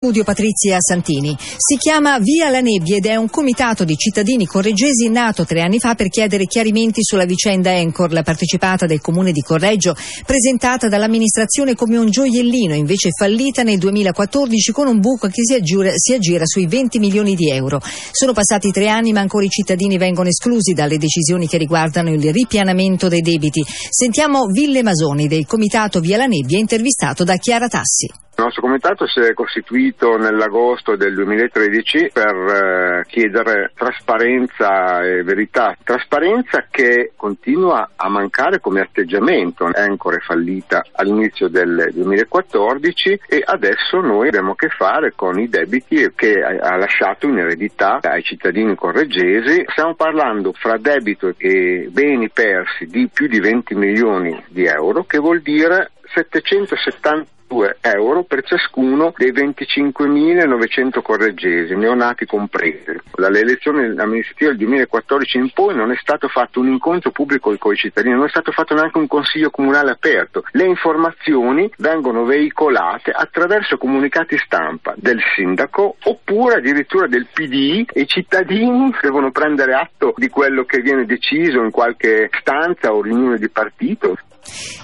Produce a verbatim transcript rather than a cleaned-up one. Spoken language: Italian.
Studio Patrizia Santini. Si chiama Via la Nebbia ed è un comitato di cittadini correggesi nato tre anni fa per chiedere chiarimenti sulla vicenda Encor, la partecipata del comune di Correggio, presentata dall'amministrazione come un gioiellino, invece fallita nel duemilaquattordici con un buco che si aggira, si aggira sui venti milioni di euro. Sono passati tre anni ma ancora i cittadini vengono esclusi dalle decisioni che riguardano il ripianamento dei debiti. Sentiamo Ville Masoni del comitato Via la Nebbia, intervistato da Chiara Tassi. Il nostro comitato si è costituito nell'agosto del duemilatredici per eh, chiedere trasparenza e verità. Trasparenza che continua a mancare come atteggiamento. Encor è fallita all'inizio del duemilaquattordici e adesso noi abbiamo a che fare con i debiti che ha lasciato in eredità ai cittadini correggesi. Stiamo parlando fra debito e beni persi di più di venti milioni di euro, che vuol dire settecentosettanta euro per ciascuno dei venticinquemilanovecento correggesi, neonati compresi. Dalle elezioni amministrative del duemilaquattordici in poi non è stato fatto un incontro pubblico con i cittadini, non è stato fatto neanche un consiglio comunale aperto. Le informazioni vengono veicolate attraverso comunicati stampa del sindaco oppure addirittura del P D I e i cittadini devono prendere atto di quello che viene deciso in qualche stanza o riunione di partito.